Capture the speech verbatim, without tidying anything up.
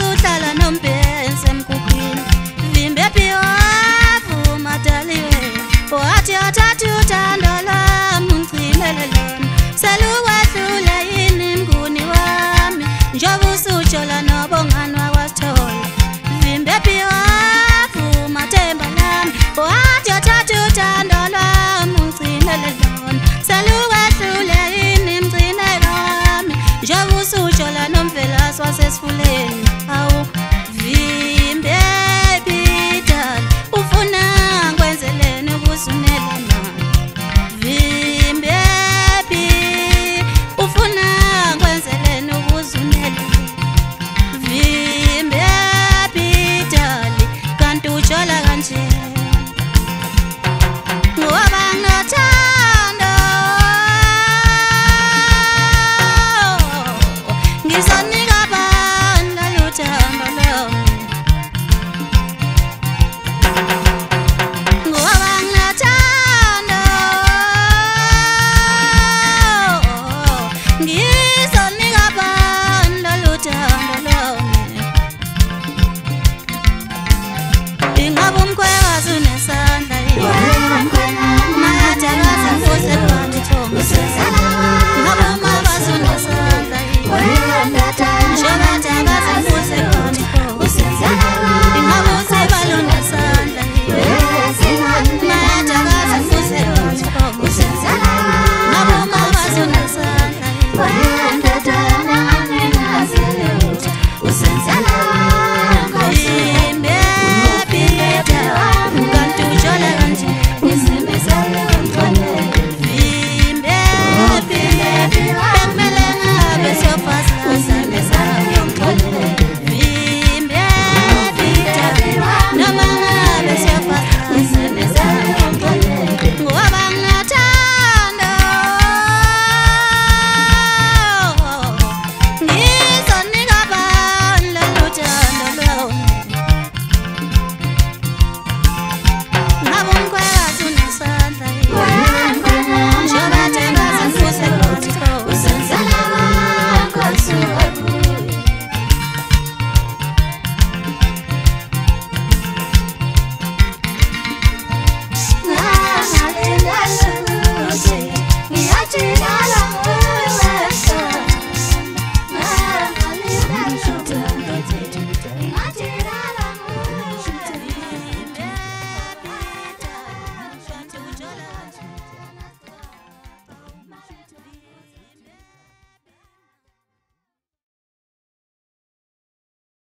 uhlala nompense mkukhini vimbe piwafu mataliwe wathi athathu uthando lami ungcinele lona seluwehlule yini mnguni wami njengoba usutshola nobongani wakwasithola vimbe piwafu mathemba lami wathi athathu uthando lami ungcinele lona seluwehlule yini mngcinele wami njengoba usutshola nomvelasi wasesifuleni awu vimbe bidala ufuna ngwenzeleni ukusunela mali vimbe bi ufuna ngwenzeleni ukuzunela vimbe bidala kanti utshola kanje ngoba nginothando ngizonika bandla luthando lwami ngoba nginothando ngizonika bandla luthando lwami ingabe umkhwekazi unesandla yini mayajakaza futhi ebantu thombe ingabe umkhwekazi unesandla yini njengajakaza futhi ebantu thombe ingabe usibala unesandla yini mayajakaza futhi ebantu thombe ingabe umkhwekazi unesandla yini Usenzela